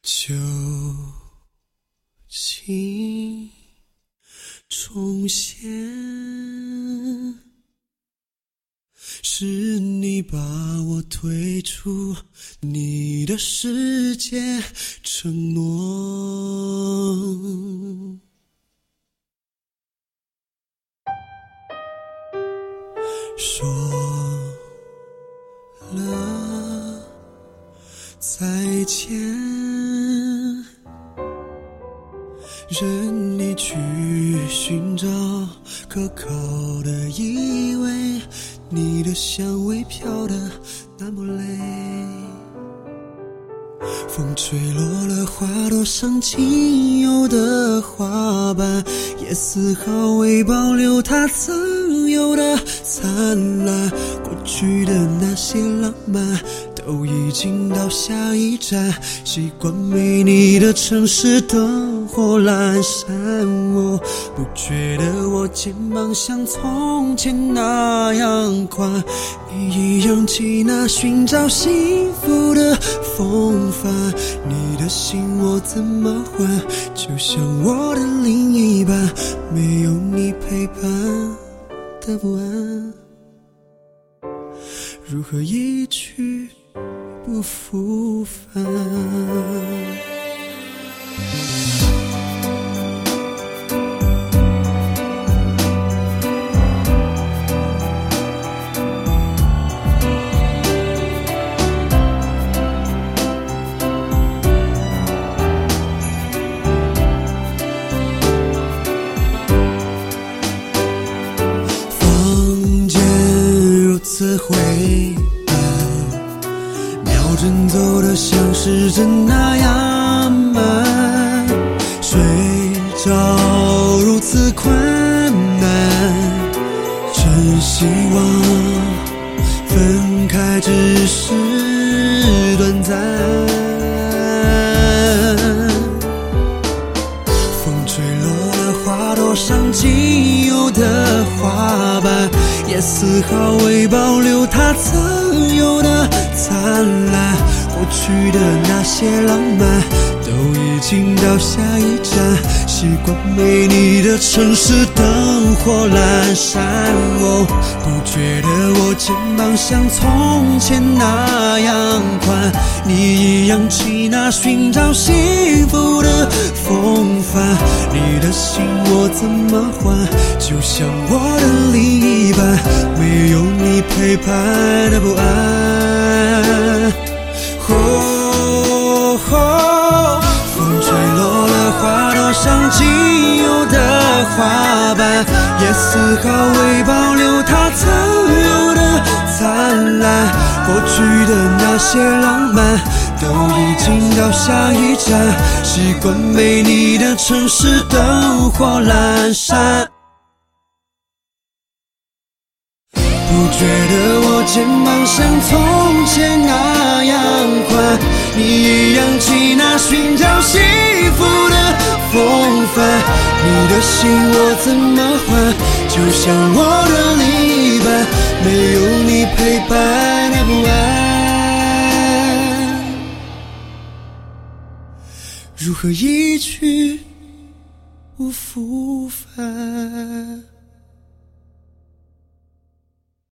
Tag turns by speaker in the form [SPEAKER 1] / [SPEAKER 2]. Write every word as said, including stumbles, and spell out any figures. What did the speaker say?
[SPEAKER 1] 旧情重现，是你把我推出你的世界，承诺说了再见，任你去寻找可靠的依偎，你的香味飘得那么累，风吹落了花朵上仅有的花瓣，也丝毫未保留它曾有的灿烂，过去的那些浪漫都已经到下一站，习惯没你的城市灯火阑珊，我不觉得我肩膀像从前那样宽，你一样接纳寻找幸福的风帆，你的心我怎么还，就像我的另一半，没有你陪伴的不安，如何一去不复返。房间如此灰秒针走得像时针那样慢，睡着如此困难，真希望分开只是短暂，风吹落了花朵上仅有的花瓣，也丝毫未保留它曾有的灿烂，过去的那些浪漫都已经到下一站，习惯没你的城市灯火阑珊，我不觉得我肩膀像从前那样宽，你一样接纳寻找幸福的风帆，你的心我怎么还，就像我的另一半，没有你陪伴的不安。哦哦，风吹落了花朵上仅有的花瓣，也丝毫未保留它曾有的灿烂，过去的那些浪漫都已经到下一站，习惯没你的城市灯火阑珊，不觉得我肩膀像从前那样宽，你一样接纳寻找幸福的风帆，你的心我怎么还，就像我的另一半，没有你陪伴的不安，如何一去不复返。